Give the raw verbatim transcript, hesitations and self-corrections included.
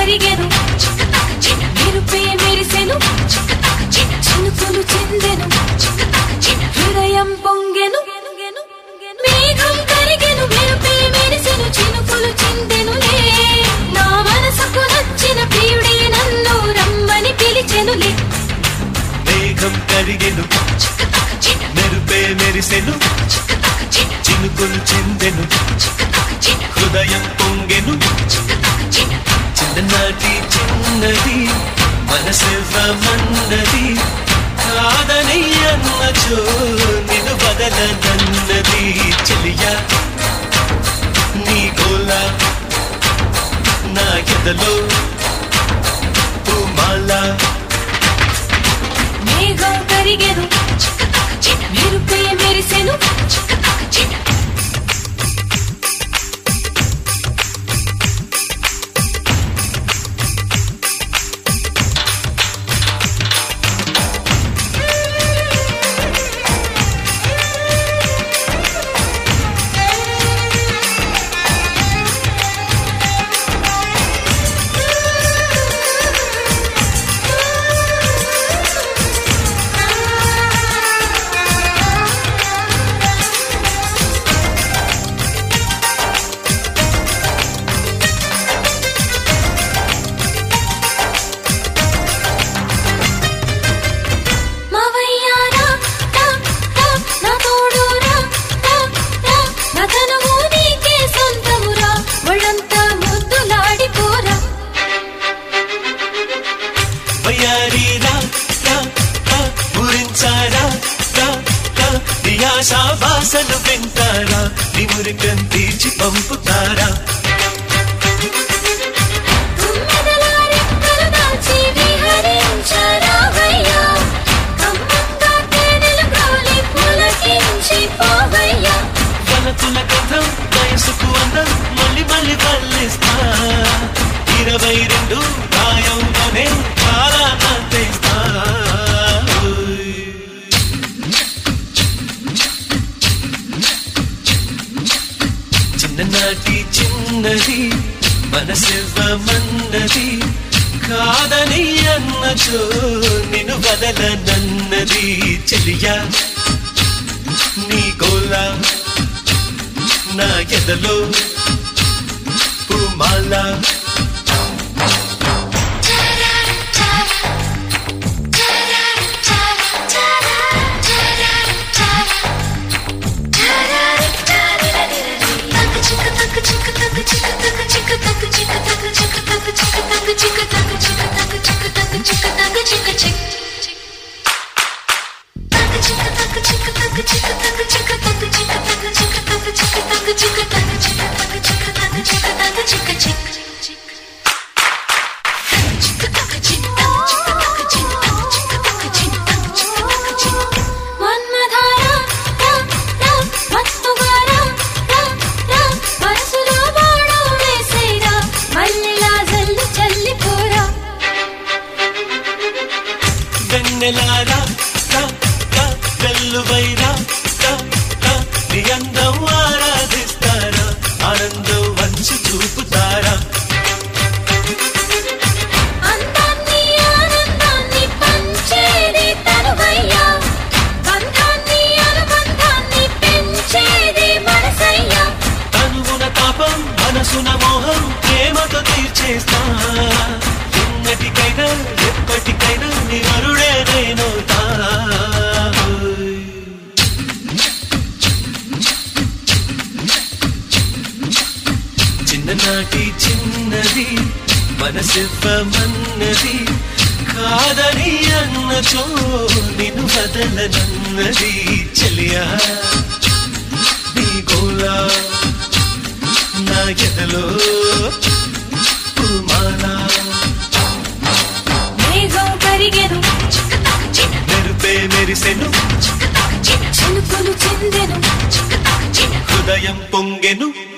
కరిగెను మెరుపే మెరిసెను చినుకులు చిందెను హృదయం పొంగెను మేఘం కరిగెను మెరుపే మెరిసెను చినుకులు చిందెనులే నా మనసుకు నచ్చిన ప్రియుడే నన్ను రమ్మని పిలిచెనులే మేఘం కరిగెను మెరుపే మెరిసెను చినుకులు చిందెను హృదయం పొంగెను చిన్ననాటి చిన్నది మనసివ్వమన్నది కాదని అన్నచో నిన్ను వదలనన్నది చెలియా నీ గోల నా ఎదలో పూమాల మేఘం కరిగెను మెరుపే మెరిసెను ఆశాభాసలు వింటారా నిమురికం తీర్చి పంపుతారా వలతుల కథం వయసుకు అందం మళ్ళీ మళ్ళీ వల్లిస్తా ఇరవై రెండు గాయంలోనే చాలా అంతేస్తా చిన్ననాటి చిన్నది మనసివ్వమన్నది కాదని అన్నచో నిన్ను వదలనన్నది చెలియా నీ గోల నా ఎదలో పూమాల వెన్నెలారా వెల్లువైరా నీ అందం ఆరాధిస్తారా ఆనందం వంచి చూపుతారా తనువున తాపం మనసున మోహం ప్రేమతో తీర్చేస్తా ఎన్నటికైనా ఎప్పటికైనా నీ వరుడే నేనవుతా చిన్ననాటి చిన్నది మనసివ్వమన్నది కాదని అన్నచో నిన్ను వదలనన్నది చెలియా నీ గోల నా ఎదలో పూమాల మేఘం కరిగెను మెరుపే మెరిసెను చినుకులు చిందెను హృదయం పొంగెను